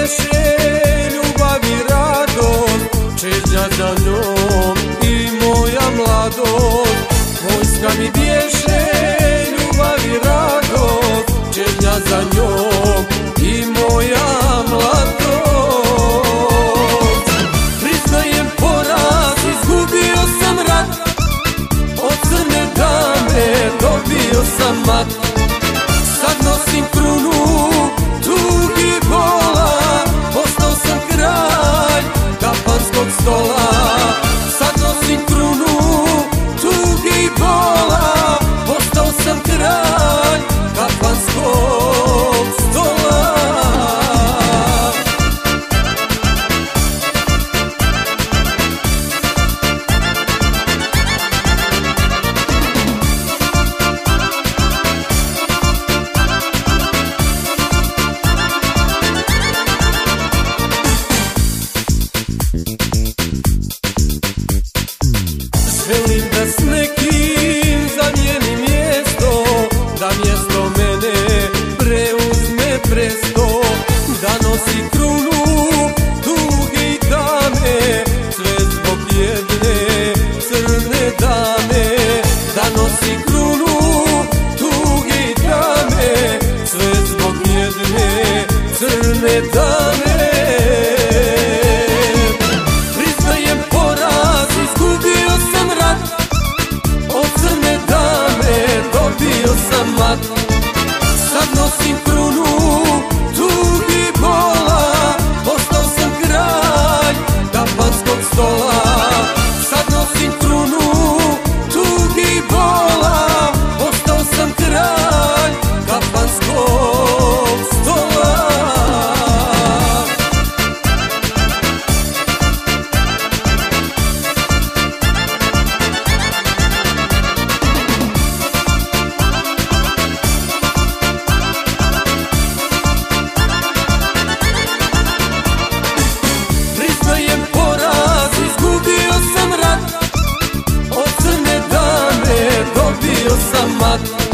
bješe ljubav i radost, čežnja za njom i moja mladost. Vojska mi bješe ljubav i radost, čežnja za njom i moja mladost. Priznajem poraz, izgubio sam rat, od crne dame dobio sam mat. Sad nosim krunu tugi i bola, postao sam kralj kapanskog stola. Sad nosim krunu tugi i bola, postao sam kralj kapanskog stola. Želim da s nekim zamijenim mjesto, da mjesto mene preuzme presto, da nosi krunu tuge i dame, sve zbog jedne crne dame. Da nosi krunu tuge i dame, sve zbog jedne crne dame. Priznajem poraz, izgubio sam rat, od crne dame dobio sam mat. Sad nosim krunu tugi i bola, postao sam kralj kapanskog stola. Sad nosim krunu tugi i bola, postao sam kralj kapanskog stola. Od crne dame dobio sam mat.